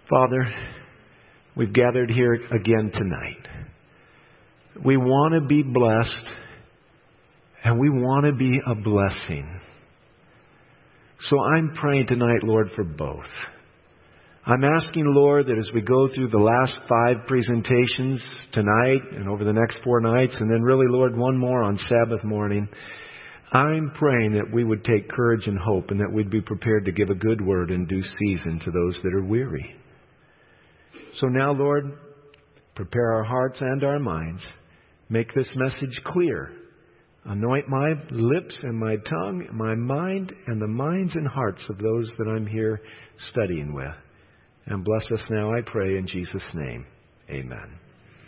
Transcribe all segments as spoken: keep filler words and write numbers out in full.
Father, we've gathered here again tonight. We want to be blessed, and we want to be a blessing. So I'm praying tonight, Lord, for both. I'm asking, Lord, that as we go through the last five presentations tonight and over the next four nights, and then really, Lord, one more on Sabbath morning, I'm praying that we would take courage and hope and that we'd be prepared to give a good word in due season to those that are weary. So now, Lord, prepare our hearts and our minds. Make this message clear. Anoint my lips and my tongue, my mind, and the minds and hearts of those that I'm here studying with. And bless us now, I pray, in Jesus' name. Amen.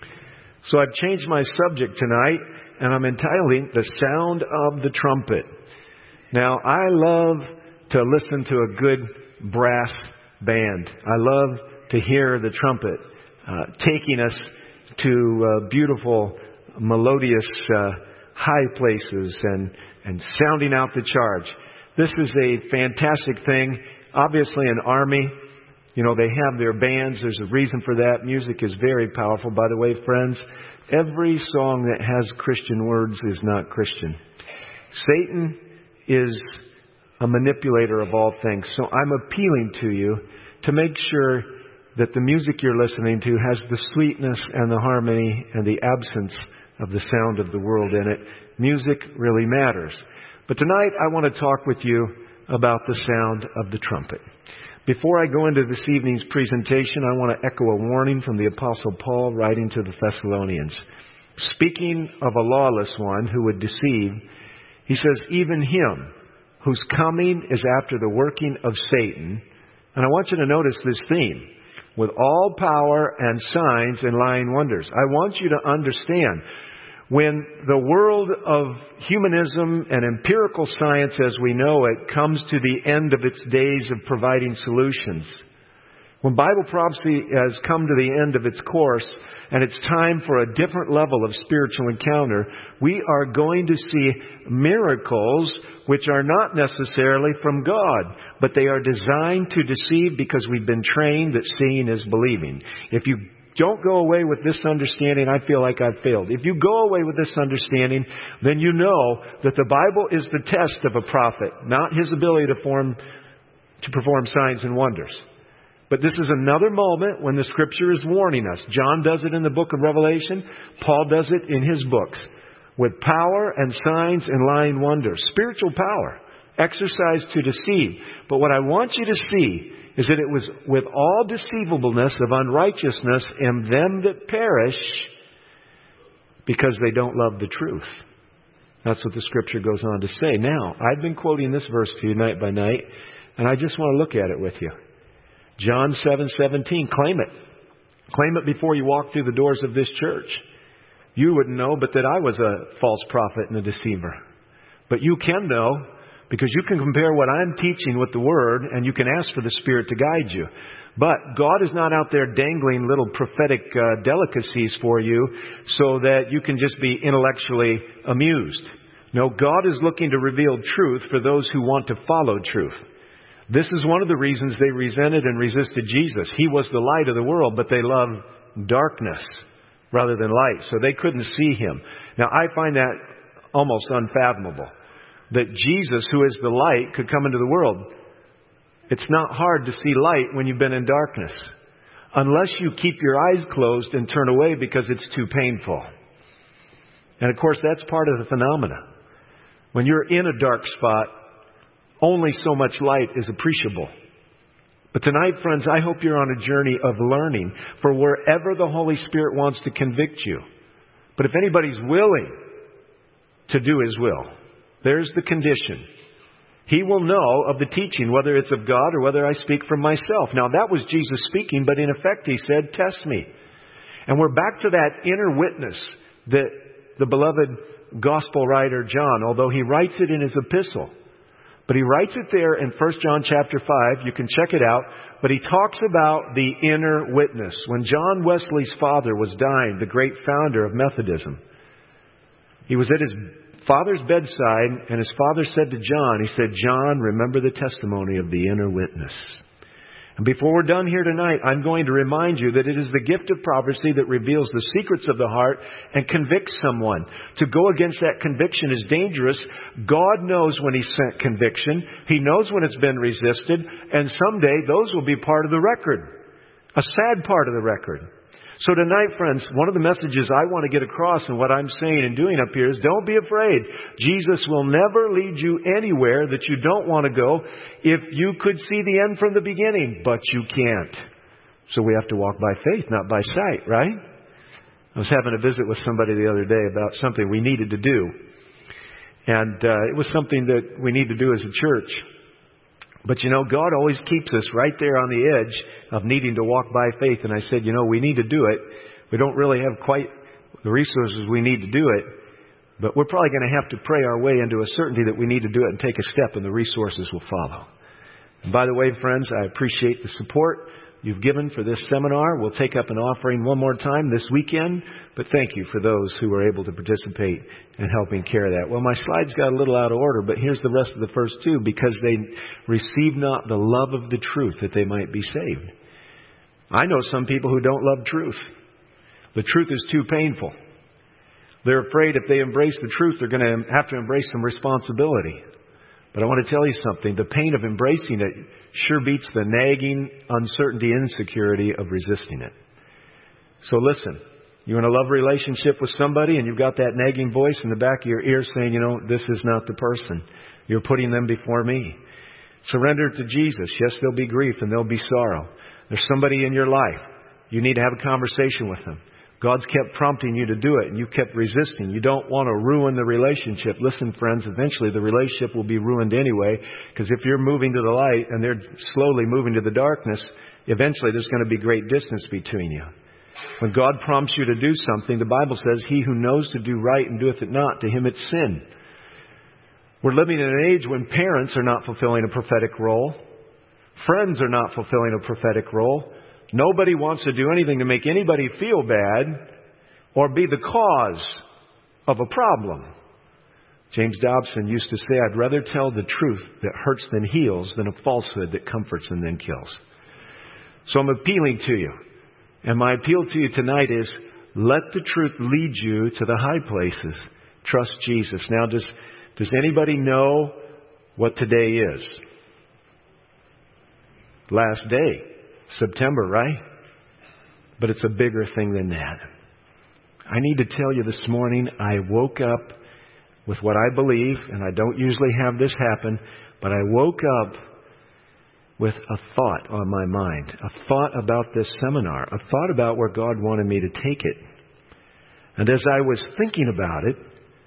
So I've changed my subject tonight, and I'm entitling The Sound of the Trumpet. Now, I love to listen to a good brass band. I love to hear the trumpet uh, taking us to uh, beautiful, melodious uh, high places and, and sounding out the charge. This is a fantastic thing. Obviously, an army, you know, they have their bands. There's a reason for that. Music is very powerful. By the way, friends, every song that has Christian words is not Christian. Satan is a manipulator of all things. So I'm appealing to you to make sure that the music you're listening to has the sweetness and the harmony and the absence of the sound of the world in it. Music really matters. But tonight I want to talk with you about the sound of the trumpet. Before I go into this evening's presentation, I want to echo a warning from the Apostle Paul writing to the Thessalonians. Speaking of a lawless one who would deceive, he says, even him whose coming is after the working of Satan. And I want you to notice this theme. With all power and signs and lying wonders. I want you to understand, when the world of humanism and empirical science as we know it comes to the end of its days of providing solutions, when Bible prophecy has come to the end of its course and it's time for a different level of spiritual encounter, we are going to see miracles which are not necessarily from God, but they are designed to deceive because we've been trained that seeing is believing. If you don't go away with this understanding, I feel like I've failed. If you go away with this understanding, then you know that the Bible is the test of a prophet, not his ability to form, to perform signs and wonders. But this is another moment when the Scripture is warning us. John does it in the book of Revelation. Paul does it in his books. With power and signs and lying wonders. Spiritual power. Exercised to deceive. But what I want you to see is that it was with all deceivableness of unrighteousness in them that perish because they don't love the truth. That's what the Scripture goes on to say. Now, I've been quoting this verse to you night by night, and I just want to look at it with you. John seven seventeen, claim it. Claim it before you walk through the doors of this church. You wouldn't know but that I was a false prophet and a deceiver. But you can know because you can compare what I'm teaching with the Word and you can ask for the Spirit to guide you. But God is not out there dangling little prophetic uh, delicacies for you so that you can just be intellectually amused. No, God is looking to reveal truth for those who want to follow truth. This is one of the reasons they resented and resisted Jesus. He was the light of the world, but they loved darkness rather than light, so they couldn't see Him. Now, I find that almost unfathomable, that Jesus, who is the light, could come into the world. It's not hard to see light when you've been in darkness, unless you keep your eyes closed and turn away because it's too painful. And of course, that's part of the phenomena. When you're in a dark spot, only so much light is appreciable. But tonight, friends, I hope you're on a journey of learning for wherever the Holy Spirit wants to convict you. But if anybody's willing to do His will, there's the condition. He will know of the teaching, whether it's of God or whether I speak from myself. Now, that was Jesus speaking, but in effect, He said, test me. And we're back to that inner witness that the beloved gospel writer John, although he writes it in his epistle, but he writes it there in First John chapter five. You can check it out. But he talks about the inner witness. When John Wesley's father was dying, the great founder of Methodism, he was at his father's bedside, and his father said to John, he said, John, remember the testimony of the inner witness. And before we're done here tonight, I'm going to remind you that it is the gift of prophecy that reveals the secrets of the heart and convicts someone. To go against that conviction is dangerous. God knows when He sent conviction. He knows when it's been resisted. And someday those will be part of the record. A sad part of the record. So tonight, friends, one of the messages I want to get across and what I'm saying and doing up here is don't be afraid. Jesus will never lead you anywhere that you don't want to go if you could see the end from the beginning, but you can't. So we have to walk by faith, not by sight, right? I was having a visit with somebody the other day about something we needed to do. And uh, it was something that we need to do as a church. But you know, God always keeps us right there on the edge of needing to walk by faith. And I said, you know, we need to do it. We don't really have quite the resources we need to do it. But we're probably going to have to pray our way into a certainty that we need to do it and take a step, and the resources will follow. And by the way, friends, I appreciate the support you've given for this seminar. We'll take up an offering one more time this weekend. But thank you for those who were able to participate in helping carry that. Well, my slides got a little out of order, but here's the rest of the first two. Because they receive not the love of the truth, that they might be saved. I know some people who don't love truth. The truth is too painful. They're afraid if they embrace the truth, they're going to have to embrace some responsibility. But I want to tell you something. The pain of embracing it sure beats the nagging uncertainty, insecurity of resisting it. So listen, you're in a love relationship with somebody and you've got that nagging voice in the back of your ear saying, you know, this is not the person. You're putting them before me. Surrender to Jesus. Yes, there'll be grief and there'll be sorrow. There's somebody in your life. You need to have a conversation with them. God's kept prompting you to do it, and you kept resisting. You don't want to ruin the relationship. Listen, friends, eventually the relationship will be ruined anyway, because if you're moving to the light and they're slowly moving to the darkness, eventually there's going to be great distance between you. When God prompts you to do something, the Bible says, he who knows to do right and doeth it not, to him it's sin. We're living in an age when parents are not fulfilling a prophetic role. Friends are not fulfilling a prophetic role. Nobody wants to do anything to make anybody feel bad or be the cause of a problem. James Dobson used to say, I'd rather tell the truth that hurts than heals than a falsehood that comforts and then kills. So I'm appealing to you. And my appeal to you tonight is, let the truth lead you to the high places. Trust Jesus. Now, does, does anybody know what today is? Last day. September, right? But it's a bigger thing than that. I need to tell you this morning, I woke up with what I believe, and I don't usually have this happen, but I woke up with a thought on my mind, a thought about this seminar, a thought about where God wanted me to take it. And as I was thinking about it,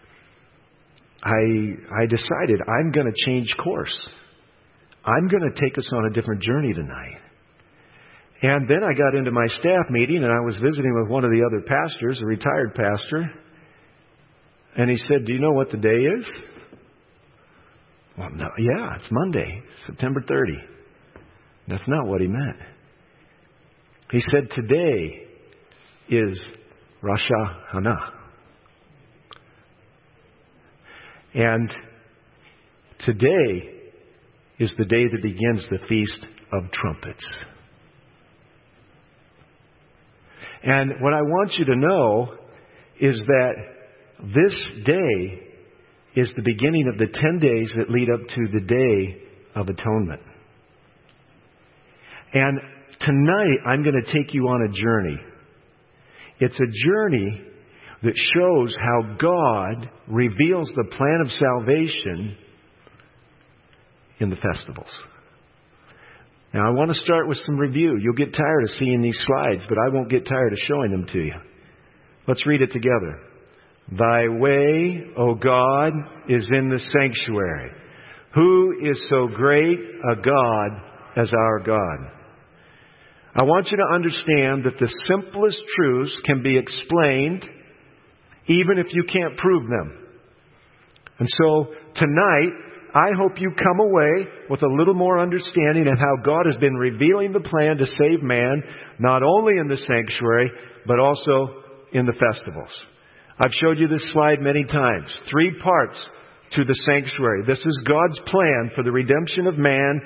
I I decided I'm going to change course. I'm going to take us on a different journey tonight. And then I got into my staff meeting and I was visiting with one of the other pastors, a retired pastor. And he said, do you know what the day is? Well, no, yeah, it's Monday, September thirtieth. That's not what he meant. He said, today is Rosh Hashanah. And today is the day that begins the Feast of Trumpets. And what I want you to know is that this day is the beginning of the ten days that lead up to the Day of Atonement. And tonight I'm going to take you on a journey. It's a journey that shows how God reveals the plan of salvation in the festivals. Now, I want to start with some review. You'll get tired of seeing these slides, but I won't get tired of showing them to you. Let's read it together. Thy way, O God, is in the sanctuary. Who is so great a God as our God? I want you to understand that the simplest truths can be explained even if you can't prove them. And so, tonight, I hope you come away with a little more understanding of how God has been revealing the plan to save man, not only in the sanctuary, but also in the festivals. I've showed you this slide many times. Three parts to the sanctuary. This is God's plan for the redemption of man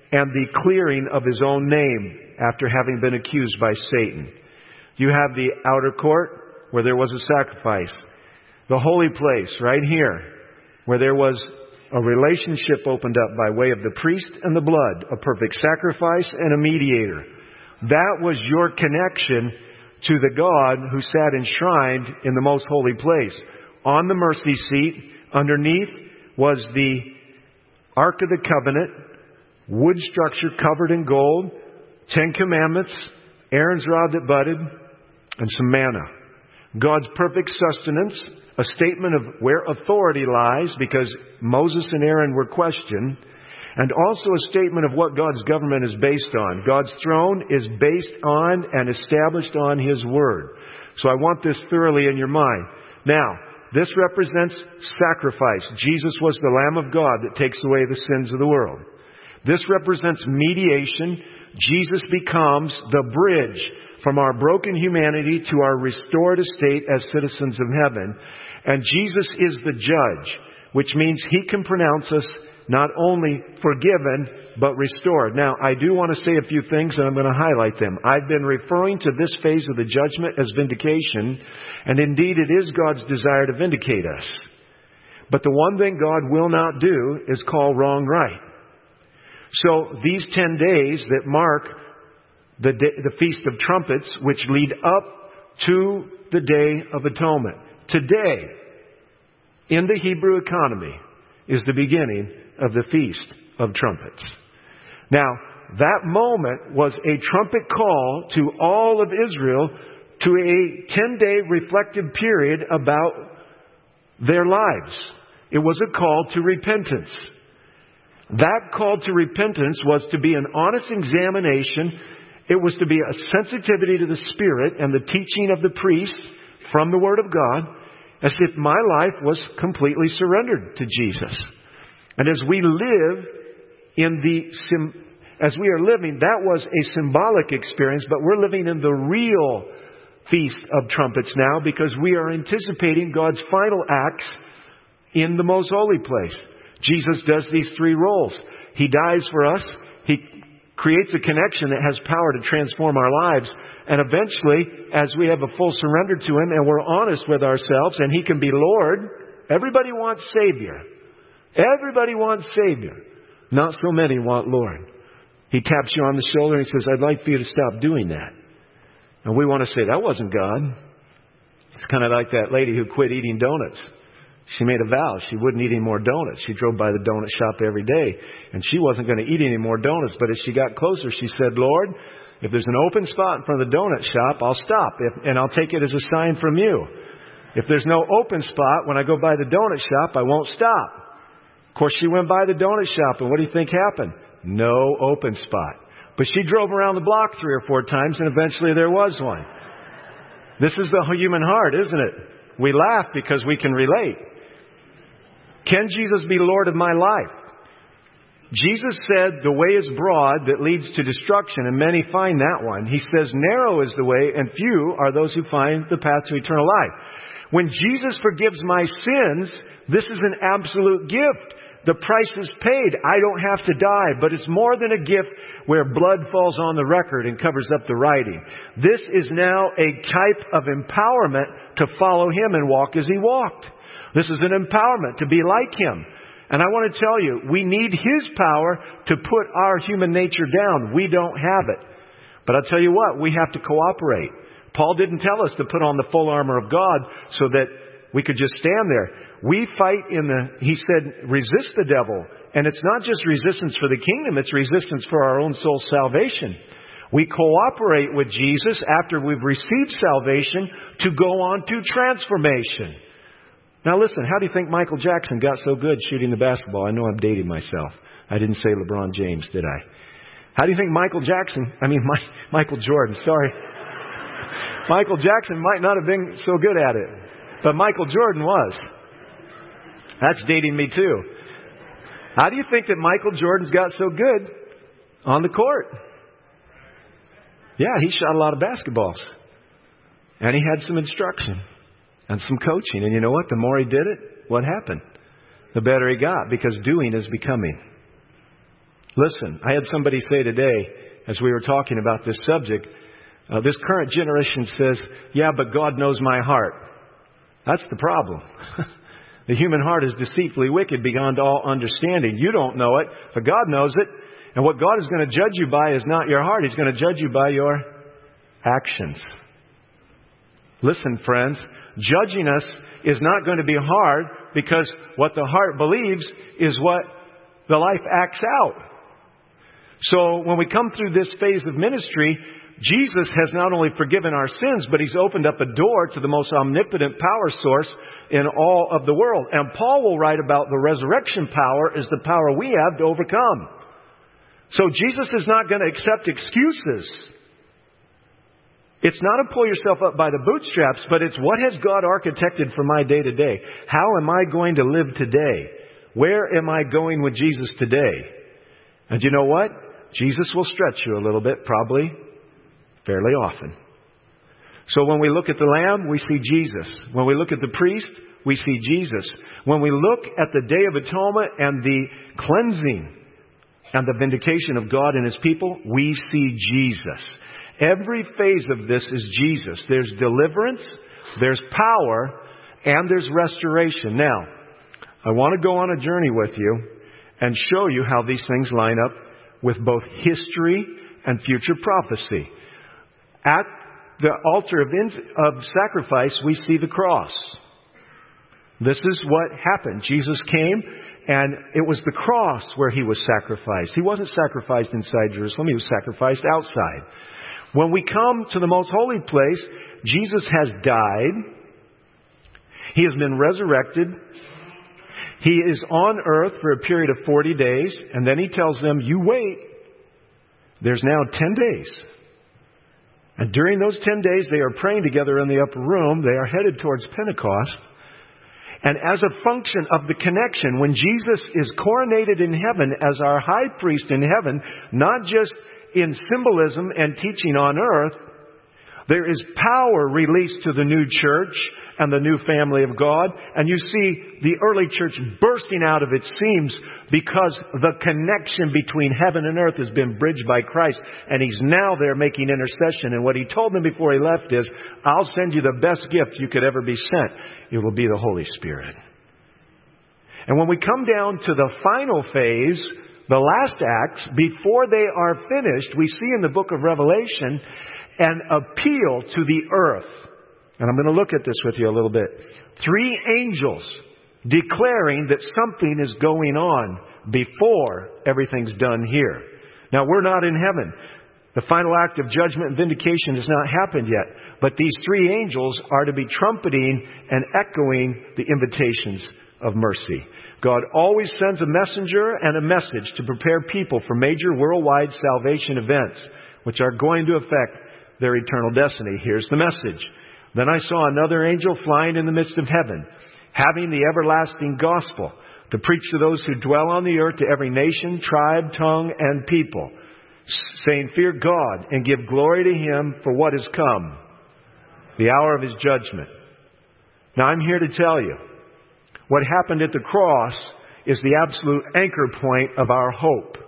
and the clearing of His own name after having been accused by Satan. You have the outer court where there was a sacrifice. The holy place right here where there was a relationship opened up by way of the priest and the blood, a perfect sacrifice and a mediator. That was your connection to the God who sat enshrined in the most holy place. On the mercy seat, underneath, was the Ark of the Covenant, wood structure covered in gold, Ten Commandments, Aaron's rod that budded, and some manna. God's perfect sustenance, a statement of where authority lies, because Moses and Aaron were questioned, and also a statement of what God's government is based on. God's throne is based on and established on His Word. So I want this thoroughly in your mind. Now, this represents sacrifice. Jesus was the Lamb of God that takes away the sins of the world. This represents mediation. Jesus becomes the bridge from our broken humanity to our restored estate as citizens of heaven. And Jesus is the judge, which means He can pronounce us not only forgiven, but restored. Now, I do want to say a few things, and I'm going to highlight them. I've been referring to this phase of the judgment as vindication, and indeed it is God's desire to vindicate us. But the one thing God will not do is call wrong right. So these ten days that mark the, day, the Feast of Trumpets, which lead up to the Day of Atonement. Today, in the Hebrew economy, is the beginning of the Feast of Trumpets. Now, that moment was a trumpet call to all of Israel to a ten-day reflective period about their lives. It was a call to repentance. That call to repentance was to be an honest examination. It was to be a sensitivity to the Spirit and the teaching of the priest from the Word of God, as if my life was completely surrendered to Jesus. And as we live in the, as we are living, that was a symbolic experience, but we're living in the real Feast of Trumpets now, because we are anticipating God's final acts in the most holy place. Jesus does these three roles. He dies for us. He creates a connection that has power to transform our lives. And eventually, as we have a full surrender to Him and we're honest with ourselves and He can be Lord, everybody wants Savior. Everybody wants Savior. Not so many want Lord. He taps you on the shoulder and He says, I'd like for you to stop doing that. And we want to say, that wasn't God. It's kind of like that lady who quit eating donuts. She made a vow she wouldn't eat any more donuts. She drove by the donut shop every day, and she wasn't going to eat any more donuts. But as she got closer, she said, Lord, if there's an open spot in front of the donut shop, I'll stop, if, and I'll take it as a sign from you. If there's no open spot when I go by the donut shop, I won't stop. Of course, she went by the donut shop, and what do you think happened? No open spot. But she drove around the block three or four times, and eventually there was one. This is the human heart, isn't it? We laugh because we can relate. Can Jesus be Lord of my life? Jesus said the way is broad that leads to destruction, and many find that one. He says narrow is the way, and few are those who find the path to eternal life. When Jesus forgives my sins, this is an absolute gift. The price is paid. I don't have to die, but it's more than a gift where blood falls on the record and covers up the writing. This is now a type of empowerment to follow Him and walk as He walked. This is an empowerment to be like Him. And I want to tell you, we need His power to put our human nature down. We don't have it. But I'll tell you what, we have to cooperate. Paul didn't tell us to put on the full armor of God so that we could just stand there. We fight in the, he said, resist the devil. And it's not just resistance for the kingdom, it's resistance for our own soul salvation. We cooperate with Jesus after we've received salvation to go on to transformation. Now listen, how do you think Michael Jackson got so good shooting the basketball? I know I'm dating myself. I didn't say LeBron James, did I? How do you think Michael Jackson, I mean My, Michael Jordan, sorry. Michael Jackson might not have been so good at it, but Michael Jordan was. That's dating me too. How do you think that Michael Jordan's got so good on the court? Yeah, he shot a lot of basketballs. And he had some instruction. And some coaching. And you know what? The more he did it, what happened? The better he got, because doing is becoming. Listen, I had somebody say today, as we were talking about this subject, uh, this current generation says, yeah, but God knows my heart. That's the problem. The human heart is deceitfully wicked beyond all understanding. You don't know it, but God knows it. And what God is going to judge you by is not your heart. He's going to judge you by your actions. Listen, friends, judging us is not going to be hard because what the heart believes is what the life acts out. So when we come through this phase of ministry, Jesus has not only forgiven our sins, but He's opened up a door to the most omnipotent power source in all of the world. And Paul will write about the resurrection power as the power we have to overcome. So Jesus is not going to accept excuses. It's not a pull yourself up by the bootstraps, but it's what has God architected for my day to day? How am I going to live today? Where am I going with Jesus today? And you know what? Jesus will stretch you a little bit, probably fairly often. So when we look at the Lamb, we see Jesus. When we look at the priest, we see Jesus. When we look at the Day of Atonement and the cleansing and the vindication of God and His people, we see Jesus. Every phase of this is Jesus. There's deliverance, there's power, and there's restoration. Now, I want to go on a journey with you and show you how these things line up with both history and future prophecy. At the altar of, in, of sacrifice, we see the cross. This is what happened. Jesus came, and it was the cross where He was sacrificed. He wasn't sacrificed inside Jerusalem. He was sacrificed outside. When we come to the most holy place, Jesus has died. He has been resurrected. He is on earth for a period of forty days. And then He tells them, you wait. There's now ten days. And during those ten days, they are praying together in the upper room. They are headed towards Pentecost. And as a function of the connection, when Jesus is coronated in heaven as our high priest in heaven, not just in symbolism and teaching on earth, there is power released to the new church and the new family of God. And you see the early church bursting out of its seams because the connection between heaven and earth has been bridged by Christ. And He's now there making intercession. And what He told them before He left is, I'll send you the best gift you could ever be sent. It will be the Holy Spirit. And when we come down to the final phase, the last acts, before they are finished, we see in the book of Revelation an appeal to the earth. And I'm going to look at this with you a little bit. Three angels declaring that something is going on before everything's done here. Now, we're not in heaven. The final act of judgment and vindication has not happened yet. But these three angels are to be trumpeting and echoing the invitations of mercy. God always sends a messenger and a message to prepare people for major worldwide salvation events, which are going to affect their eternal destiny. Here's the message. Then I saw another angel flying in the midst of heaven, having the everlasting gospel, to preach to those who dwell on the earth, to every nation, tribe, tongue, and people, saying, fear God and give glory to Him for what has come, the hour of His judgment. Now I'm here to tell you, what happened at the cross is the absolute anchor point of our hope.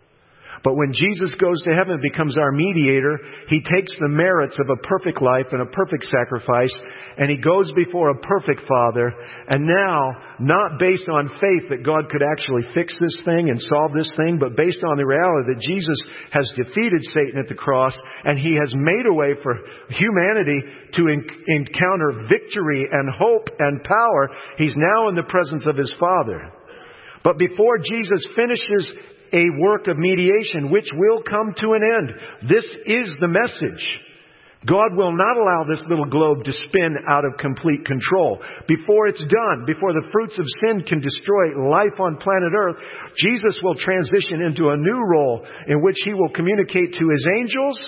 But when Jesus goes to heaven and becomes our mediator, He takes the merits of a perfect life and a perfect sacrifice, and He goes before a perfect Father. And now, not based on faith that God could actually fix this thing and solve this thing, but based on the reality that Jesus has defeated Satan at the cross, and He has made a way for humanity to en- encounter victory and hope and power, He's now in the presence of His Father. But before Jesus finishes a work of mediation, which will come to an end, this is the message. God will not allow this little globe to spin out of complete control. Before it's done, before the fruits of sin can destroy life on planet Earth, Jesus will transition into a new role in which He will communicate to His angels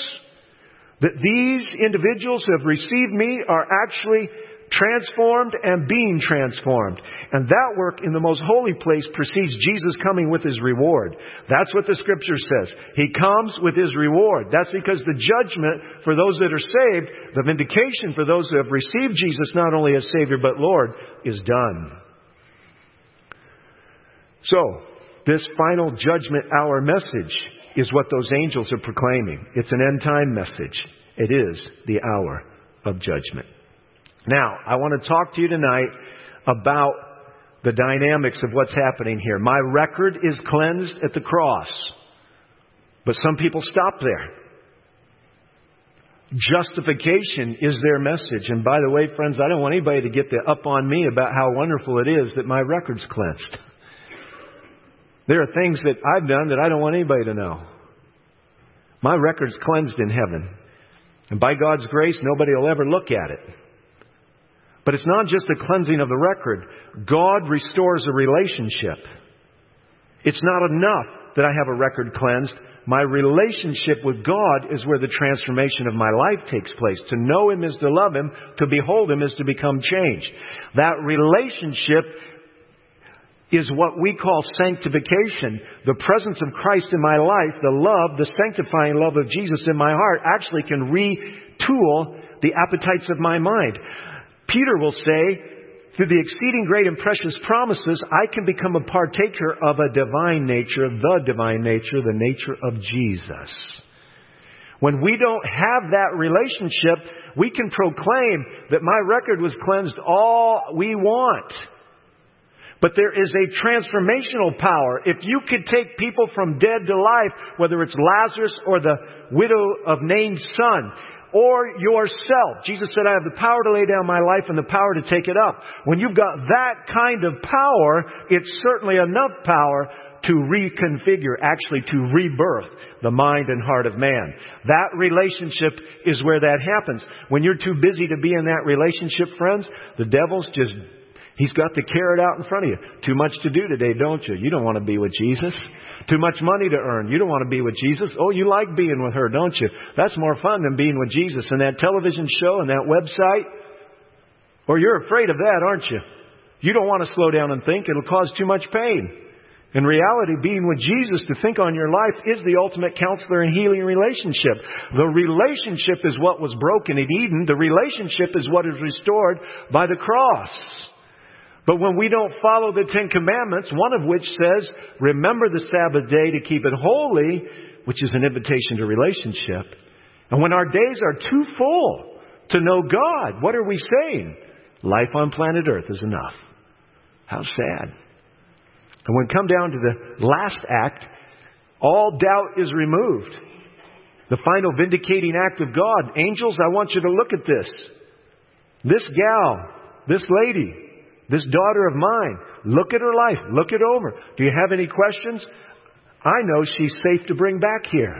that these individuals who have received me are actually transformed and being transformed. And that work in the most holy place precedes Jesus coming with His reward. That's what the Scripture says. He comes with His reward. That's because the judgment for those that are saved, the vindication for those who have received Jesus not only as Savior but Lord, is done. So, This final judgment hour message is what those angels are proclaiming. It's an end time message. It is the hour of judgment. Now, I want to talk to you tonight about the dynamics of what's happening here. My record is cleansed at the cross. But some people stop there. Justification is their message. And by the way, friends, I don't want anybody to get the up on me about how wonderful it is that my record's cleansed. There are things that I've done that I don't want anybody to know. My record's cleansed in heaven. And by God's grace, nobody will ever look at it. But it's not just a cleansing of the record. God restores a relationship. It's not enough that I have a record cleansed. My relationship with God is where the transformation of my life takes place. To know Him is to love Him. To behold Him is to become changed. That relationship is what we call sanctification. The presence of Christ in my life, the love, the sanctifying love of Jesus in my heart actually can retool the appetites of my mind. Peter will say, through the exceeding great and precious promises, I can become a partaker of a divine nature, the divine nature, the nature of Jesus. When we don't have that relationship, we can proclaim that my record was cleansed all we want. But there is a transformational power. If you could take people from dead to life, whether it's Lazarus or the widow of Nain's son, or yourself. Jesus said, I have the power to lay down my life and the power to take it up. When you've got that kind of power, it's certainly enough power to reconfigure, actually to rebirth the mind and heart of man. That relationship is where that happens. When you're too busy to be in that relationship, friends, the devil's just, he's got the carrot out in front of you. Too much to do today, don't you? You don't want to be with Jesus. Too much money to earn. You don't want to be with Jesus. Oh, you like being with her, don't you? That's more fun than being with Jesus. And that television show and that website, or you're afraid of that, aren't you? You don't want to slow down and think. It'll cause too much pain. In reality, being with Jesus to think on your life is the ultimate counselor and healing relationship. The relationship is what was broken in Eden. The relationship is what is restored by the cross. But when we don't follow the Ten Commandments, one of which says, remember the Sabbath day to keep it holy, which is an invitation to relationship. And when our days are too full to know God, what are we saying? Life on planet Earth is enough. How sad. And when we come down to the last act, all doubt is removed. The final vindicating act of God. Angels, I want you to look at this. This gal, this lady, this daughter of mine, look at her life. Look it over. Do you have any questions? I know she's safe to bring back here.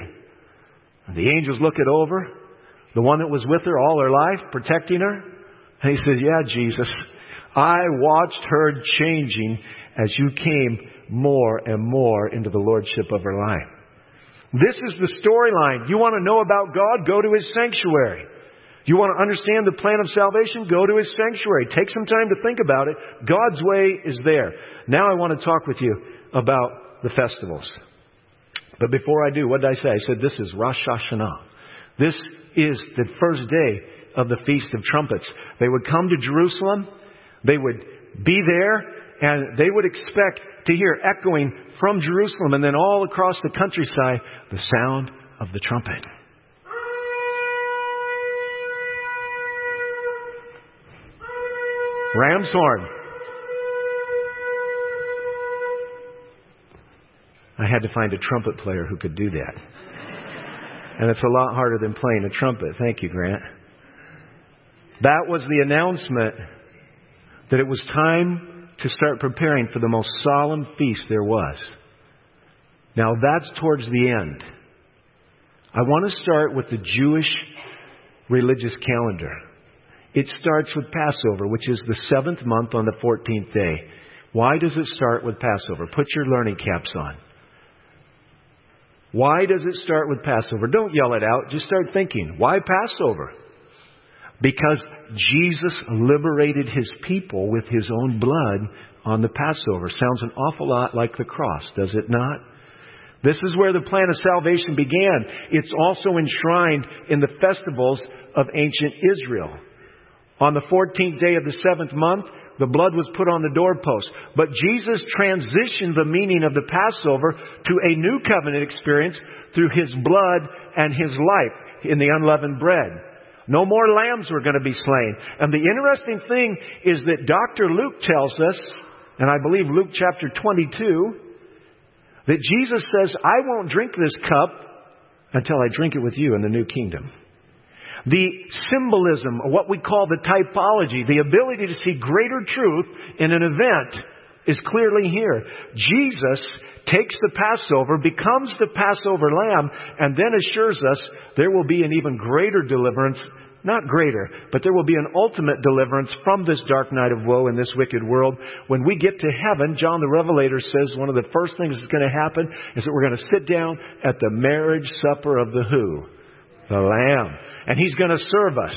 The angels look it over. The one that was with her all her life, protecting her. And he says, yeah, Jesus, I watched her changing as you came more and more into the lordship of her life. This is the storyline. You want to know about God? Go to His sanctuary. You want to understand the plan of salvation? Go to His sanctuary. Take some time to think about it. God's way is there. Now I want to talk with you about the festivals. But before I do, what did I say? I said this is Rosh Hashanah. This is the first day of the Feast of Trumpets. They would come to Jerusalem. They would be there. And they would expect to hear echoing from Jerusalem and then all across the countryside the sound of the trumpet. Ram's horn. I had to find a trumpet player who could do that. And it's a lot harder than playing a trumpet. Thank you, Grant. That was the announcement that it was time to start preparing for the most solemn feast there was. Now that's towards the end. I want to start with the Jewish religious calendar. It starts with Passover, which is the seventh month on the fourteenth day. Why does it start with Passover? Put your learning caps on. Why does it start with Passover? Don't yell it out. Just start thinking. Why Passover? Because Jesus liberated His people with His own blood on the Passover. Sounds an awful lot like the cross, does it not? This is where the plan of salvation began. It's also enshrined in the festivals of ancient Israel. On the fourteenth day of the seventh month, The blood was put on the doorpost. But Jesus transitioned the meaning of the Passover to a new covenant experience through His blood and His life in the unleavened bread. No more lambs were going to be slain. And the interesting thing is that Doctor Luke tells us, and I believe Luke chapter twenty-two, that Jesus says, I won't drink this cup until I drink it with you in the new kingdom. The symbolism, or what we call the typology, the ability to see greater truth in an event is clearly here. Jesus takes the Passover, becomes the Passover lamb, and then assures us there will be an even greater deliverance. Not greater, but there will be an ultimate deliverance from this dark night of woe in this wicked world. When we get to heaven, John the Revelator says one of the first things that's going to happen is that we're going to sit down at the marriage supper of the who? The Lamb. And He's going to serve us.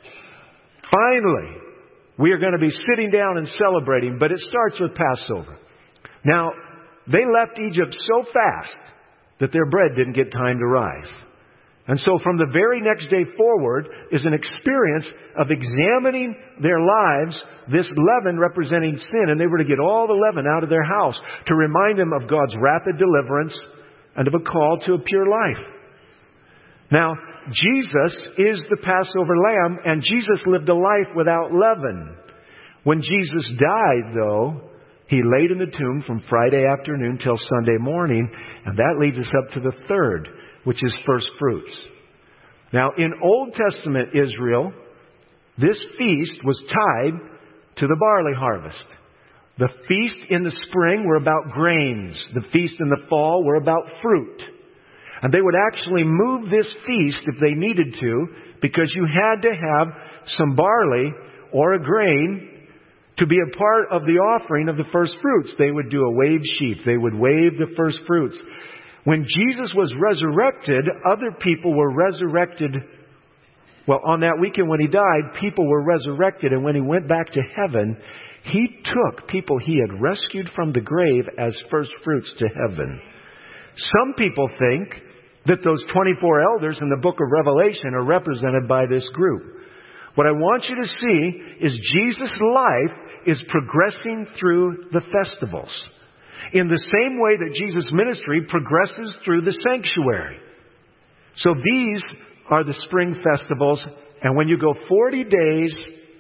Finally, we are going to be sitting down and celebrating, but it starts with Passover. Now, they left Egypt so fast that their bread didn't get time to rise. And so from the very next day forward is an experience of examining their lives, this leaven representing sin. And they were to get all the leaven out of their house to remind them of God's rapid deliverance and of a call to a pure life. Now, Jesus is the Passover lamb, and Jesus lived a life without leaven. When Jesus died, though, He laid in the tomb from Friday afternoon till Sunday morning, and that leads us up to the third, which is first fruits. Now, in Old Testament Israel, this feast was tied to the barley harvest. The feast in the spring were about grains. The feast in the fall were about fruit. And they would actually move this feast if they needed to, because you had to have some barley or a grain to be a part of the offering of the first fruits. They would do a wave sheaf. They would wave the first fruits. When Jesus was resurrected, other people were resurrected. Well, on that weekend when He died, people were resurrected. And when He went back to heaven, He took people He had rescued from the grave as first fruits to heaven. Some people think that those twenty-four elders in the book of Revelation are represented by this group. What I want you to see is Jesus' life is progressing through the festivals, in the same way that Jesus' ministry progresses through the sanctuary. So these are the spring festivals. And when you go forty days,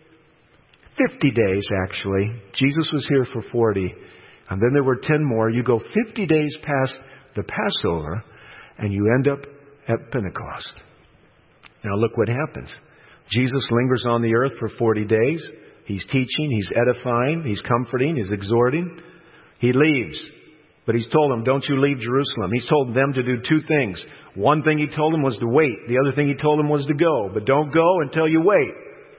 fifty days actually, Jesus was here for forty. And then there were ten more. You go fifty days past the Passover, and you end up at Pentecost. Now look what happens. Jesus lingers on the earth for forty days. He's teaching, He's edifying, He's comforting, He's exhorting. He leaves. But He's told them, don't you leave Jerusalem. He's told them to do two things. One thing He told them was to wait. The other thing He told them was to go. But don't go until you wait.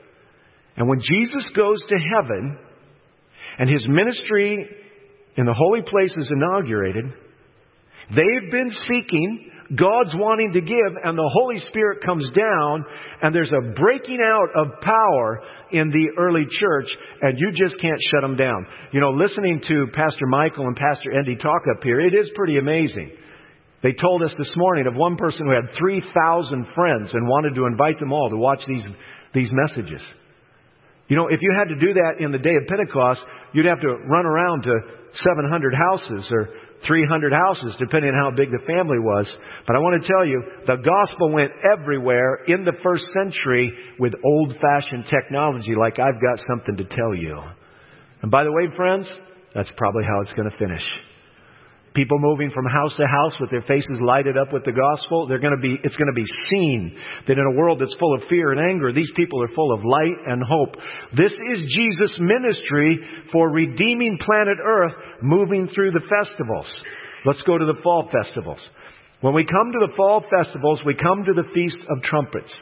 And when Jesus goes to heaven and His ministry in the holy place is inaugurated, they've been seeking, God's wanting to give, and the Holy Spirit comes down, and there's a breaking out of power in the early church, and you just can't shut them down. You know, listening to Pastor Michael and Pastor Andy talk up here, it is pretty amazing. They told us this morning of one person who had three thousand friends and wanted to invite them all to watch these, these messages. You know, if you had to do that in the day of Pentecost, you'd have to run around to seven hundred houses or three hundred houses, depending on how big the family was. But I want to tell you, the gospel went everywhere in the first century with old-fashioned technology like I've got something to tell you. And by the way, friends, that's probably how it's going to finish. People moving from house to house with their faces lighted up with the gospel, they're going to be, it's going to be seen that in a world that's full of fear and anger, these people are full of light and hope. This is Jesus' ministry for redeeming planet Earth, moving through the festivals. Let's go to the fall festivals. When we come to the fall festivals, we come to the Feast of Trumpets.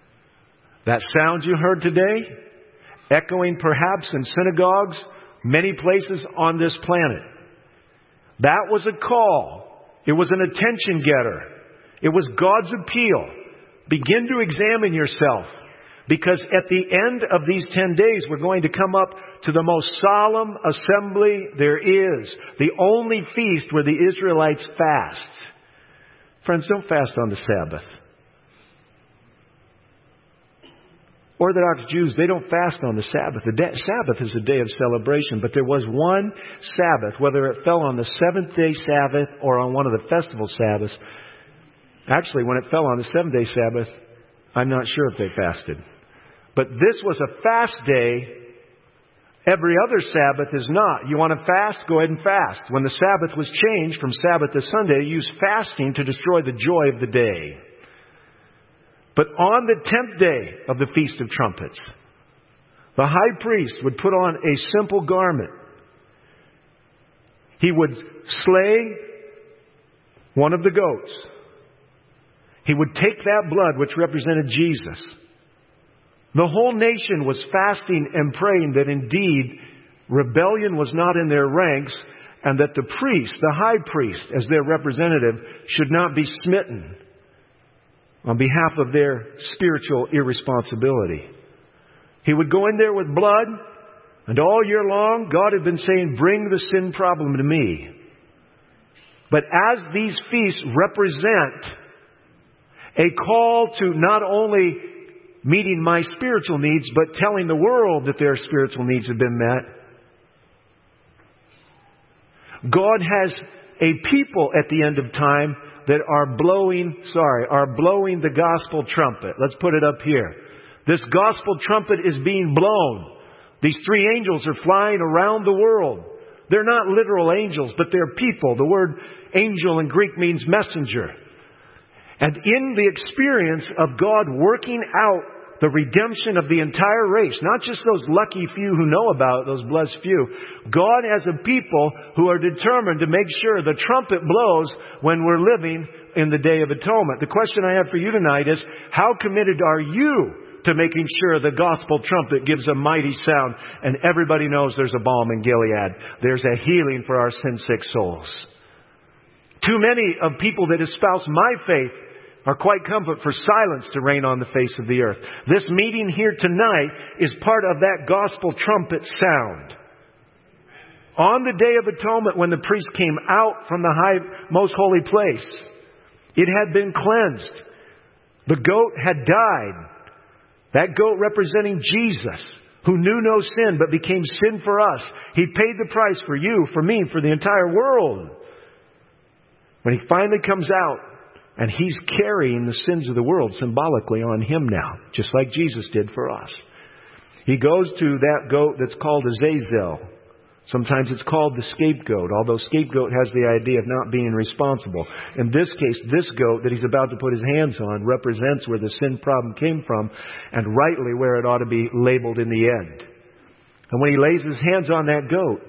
That sound you heard today, echoing perhaps in synagogues, many places on this planet. That was a call. It was an attention getter. It was God's appeal. Begin to examine yourself. Because at the end of these ten days, we're going to come up to the most solemn assembly there is. The only feast where the Israelites fast. Friends, don't fast on the Sabbath. Orthodox Jews, they don't fast on the Sabbath. The day, Sabbath is a day of celebration, but there was one Sabbath, whether it fell on the seventh day Sabbath or on one of the festival Sabbaths. Actually, when it fell on the seventh day Sabbath, I'm not sure if they fasted. But this was a fast day. Every other Sabbath is not. You want to fast? Go ahead and fast. When the Sabbath was changed from Sabbath to Sunday, they used fasting to destroy the joy of the day. But on the tenth day of the Feast of Trumpets, the high priest would put on a simple garment. He would slay one of the goats. He would take that blood, which represented Jesus. The whole nation was fasting and praying that indeed rebellion was not in their ranks, and that the priest, the high priest, as their representative, should not be smitten on behalf of their spiritual irresponsibility. He would go in there with blood, and all year long, God had been saying, bring the sin problem to me. But as these feasts represent a call to not only meeting my spiritual needs, but telling the world that their spiritual needs have been met, God has a people at the end of time that are blowing, sorry, are blowing the gospel trumpet. Let's put it up here. This gospel trumpet is being blown. These three angels are flying around the world. They're not literal angels, but they're people. The word angel in Greek means messenger. And in the experience of God working out the redemption of the entire race, not just those lucky few who know about it, those blessed few, God has a people who are determined to make sure the trumpet blows when we're living in the Day of Atonement. The question I have for you tonight is, how committed are you to making sure the gospel trumpet gives a mighty sound and everybody knows there's a balm in Gilead? There's a healing for our sin-sick souls. Too many of people that espouse my faith are quite comfort for silence to reign on the face of the earth. This meeting here tonight is part of that gospel trumpet sound. On the Day of Atonement, when the priest came out from the high, most holy place, it had been cleansed. The goat had died. That goat representing Jesus, who knew no sin but became sin for us. He paid the price for you, for me, for the entire world. When he finally comes out, and he's carrying the sins of the world symbolically on him now, just like Jesus did for us. He goes to that goat that's called Azazel. Sometimes it's called the scapegoat, although scapegoat has the idea of not being responsible. In this case, this goat that he's about to put his hands on represents where the sin problem came from, and rightly where it ought to be labeled in the end. And when he lays his hands on that goat,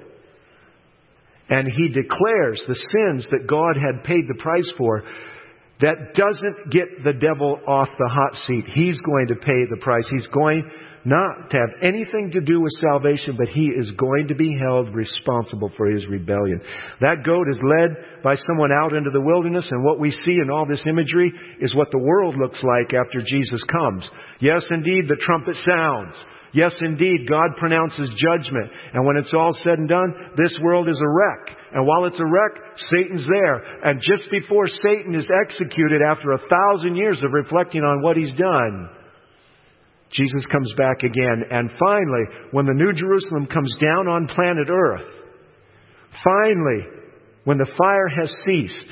and he declares the sins that God had paid the price for, that doesn't get the devil off the hot seat. He's going to pay the price. He's going not to have anything to do with salvation, but he is going to be held responsible for his rebellion. That goat is led by someone out into the wilderness, and what we see in all this imagery is what the world looks like after Jesus comes. Yes, indeed, the trumpet sounds. Yes, indeed, God pronounces judgment. And when it's all said and done, this world is a wreck. And while it's a wreck, Satan's there. And just before Satan is executed after a thousand years of reflecting on what he's done, Jesus comes back again. And finally, when the New Jerusalem comes down on planet Earth, finally, when the fire has ceased,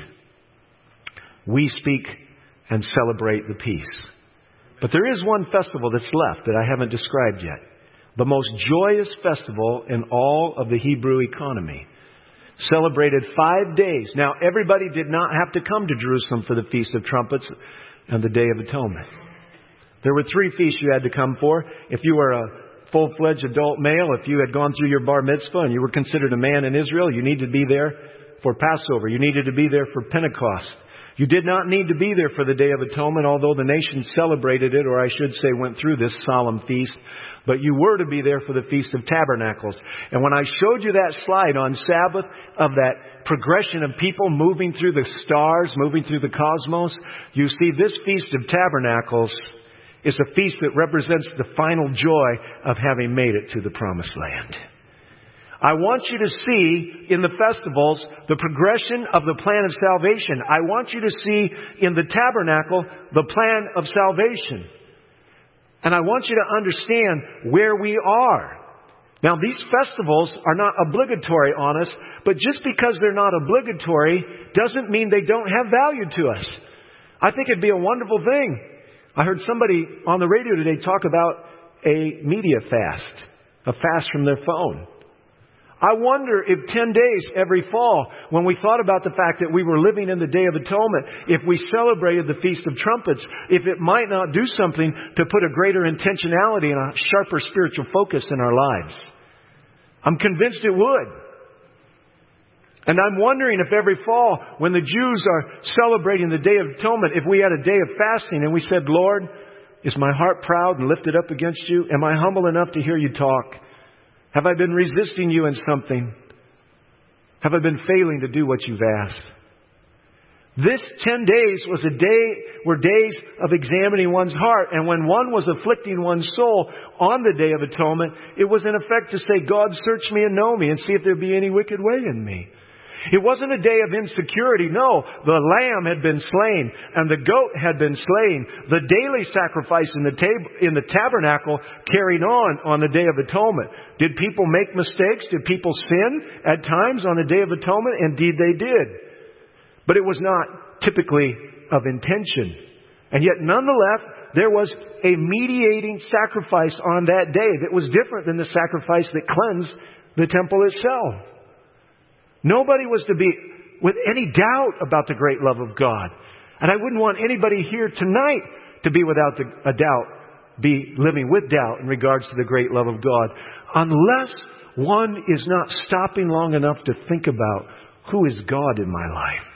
we speak and celebrate the peace. But there is one festival that's left that I haven't described yet. The most joyous festival in all of the Hebrew economy. Celebrated five days. Now, everybody did not have to come to Jerusalem for the Feast of Trumpets and the Day of Atonement. There were three feasts you had to come for. If you were a full-fledged adult male, if you had gone through your bar mitzvah and you were considered a man in Israel, you needed to be there for Passover. You needed to be there for Pentecost. You did not need to be there for the Day of Atonement, although the nation celebrated it, or I should say went through this solemn feast. But you were to be there for the Feast of Tabernacles. And when I showed you that slide on Sabbath of that progression of people moving through the stars, moving through the cosmos, you see this Feast of Tabernacles is a feast that represents the final joy of having made it to the Promised Land. I want you to see in the festivals the progression of the plan of salvation. I want you to see in the tabernacle the plan of salvation. And I want you to understand where we are. Now, these festivals are not obligatory on us, but just because they're not obligatory doesn't mean they don't have value to us. I think it'd be a wonderful thing. I heard somebody on the radio today talk about a media fast, a fast from their phone. I wonder if ten days every fall, when we thought about the fact that we were living in the Day of Atonement, if we celebrated the Feast of Trumpets, if it might not do something to put a greater intentionality and a sharper spiritual focus in our lives. I'm convinced it would. And I'm wondering if every fall, when the Jews are celebrating the Day of Atonement, if we had a day of fasting and we said, Lord, is my heart proud and lifted up against you? Am I humble enough to hear you talk? Have I been resisting you in something? Have I been failing to do what you've asked? This ten days was a day, were days of examining one's heart. And when one was afflicting one's soul on the Day of Atonement, it was in effect to say, God, search me and know me and see if there be any wicked way in me. It wasn't a day of insecurity. No, the lamb had been slain and the goat had been slain. The daily sacrifice in the tab- in the tabernacle carried on on the Day of Atonement. Did people make mistakes? Did people sin at times on the Day of Atonement? Indeed they did. But it was not typically of intention. And yet nonetheless, there was a mediating sacrifice on that day that was different than the sacrifice that cleansed the temple itself. Nobody was to be with any doubt about the great love of God. And I wouldn't want anybody here tonight to be without the, a doubt, be living with doubt in regards to the great love of God. Unless one is not stopping long enough to think about who is God in my life.